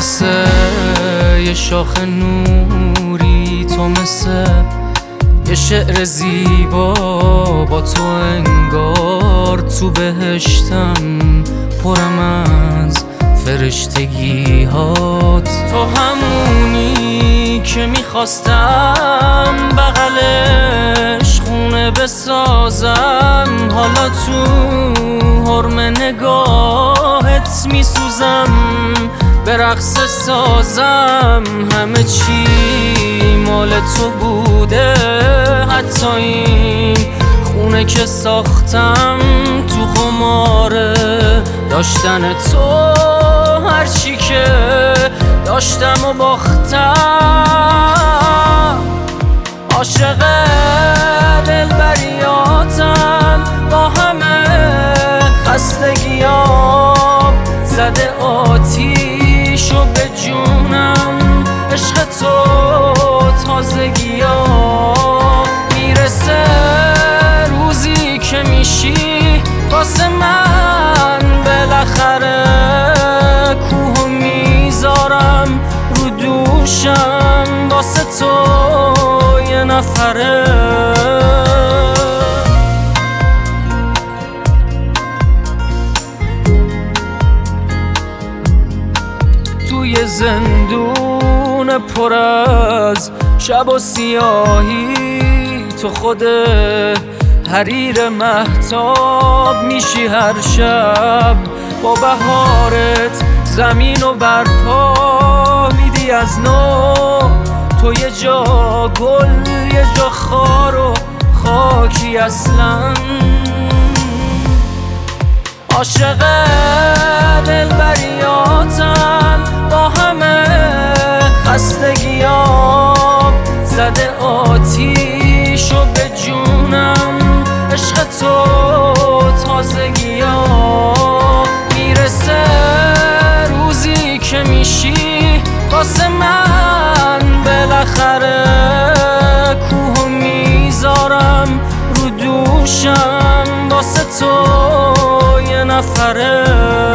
مثل یه شاخ نوری، تو مثل یه شعر زیبا، با تو انگار تو بهشتم، پرم از فرشتگی هات. تو همونی که میخواستم بغلش خونه بسازم، حالا تو حرم نگاهت میسوزم، به رقص سازم. همه چی مال تو بوده، حتی این خونه که ساختم تو قماره داشتن تو. هر چی که داشتم و باختم، عاشق دلبریاتم، با همه خستگیام زده آتیشو به جونم. عشق تو تازگیام، میرسه روزی که میشی واسه من بالاخره. کوهو میذارم رو دوشم واسه تو یه نفره. توی زندون پر از شب و سیاهی، تو خود حریر مهتاب میشی هر شب. با بهارت زمین و برپا میدی از نو، تو یه جا گل یه جا خار و خاکی اصلا. عاشق دلبریاتم، با همه خستگیام زده آتیشو به جونم. عشق تو تازگیام، میرسه روزی که میشی واسه من بالاخره. کوهو میذارم رو دوشم واسه تو یه نفره.